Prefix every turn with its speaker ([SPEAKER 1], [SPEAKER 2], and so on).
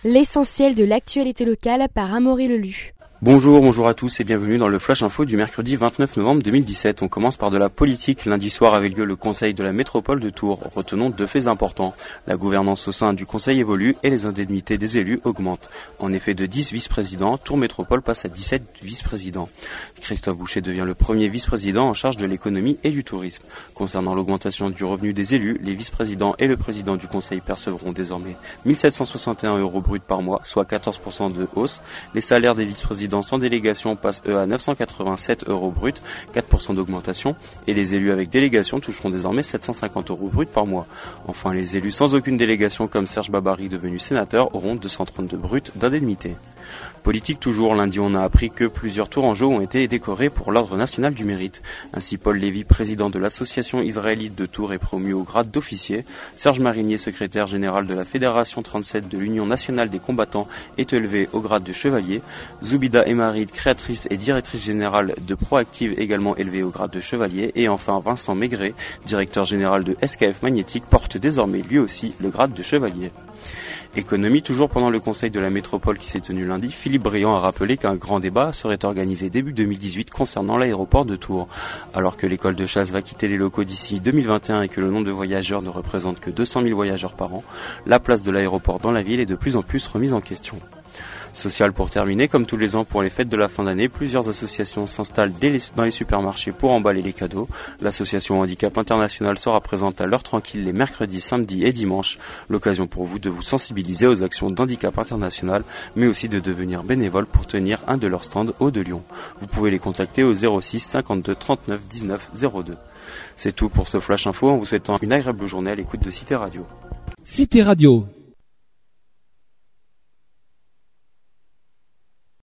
[SPEAKER 1] L'essentiel de l'actualité locale par Amaury Lelu.
[SPEAKER 2] Bonjour à tous et bienvenue dans le Flash Info du mercredi 29 novembre 2017. On commence par de la politique. Lundi soir avait lieu le conseil de la métropole de Tours. Retenons deux faits importants. La gouvernance au sein du conseil évolue et les indemnités des élus augmentent. En effet, de 10 vice-présidents, Tours Métropole passe à 17 vice-présidents. Christophe Boucher devient le premier vice-président en charge de l'économie et du tourisme. Concernant l'augmentation du revenu des élus, les vice-présidents et le président du conseil percevront désormais 1 761 € bruts par mois, soit 14% de hausse. Les salaires des vice-présidents sans délégation passent eux à 987 € bruts, 4% d'augmentation, et les élus avec délégation toucheront désormais 750 € bruts par mois. Enfin, les élus sans aucune délégation comme Serge Babary devenu sénateur auront 232 bruts d'indemnité. Politique toujours, lundi on a appris que plusieurs Tourangeaux ont été décorés pour l'Ordre national du mérite. Ainsi Paul Lévy, président de l'association israélite de Tours, est promu au grade d'officier. Serge Marinier, secrétaire général de la Fédération 37 de l'Union nationale des combattants, est élevé au grade de chevalier. Zoubida Emaride, créatrice et directrice générale de Proactive, également élevée au grade de chevalier. Et enfin Vincent Maigret, directeur général de SKF Magnétique, porte désormais lui aussi le grade de chevalier. Économie, toujours pendant le conseil de la métropole qui s'est tenu lundi, Philippe Briand a rappelé qu'un grand débat serait organisé début 2018 concernant l'aéroport de Tours. Alors que l'école de chasse va quitter les locaux d'ici 2021 et que le nombre de voyageurs ne représente que 200 000 voyageurs par an, la place de l'aéroport dans la ville est de plus en plus remise en question. Social pour terminer, comme tous les ans pour les fêtes de la fin d'année, plusieurs associations s'installent dans les supermarchés pour emballer les cadeaux. L'association Handicap International sera présente à l'heure tranquille les mercredis, samedis et dimanches. L'occasion pour vous de vous sensibiliser aux actions d'Handicap International, mais aussi de devenir bénévole pour tenir un de leurs stands hauts de Lyon. Vous pouvez les contacter au 06 52 39 19 02. C'est tout pour ce Flash Info en vous souhaitant une agréable journée à l'écoute de Cité Radio.
[SPEAKER 3] Cité Radio,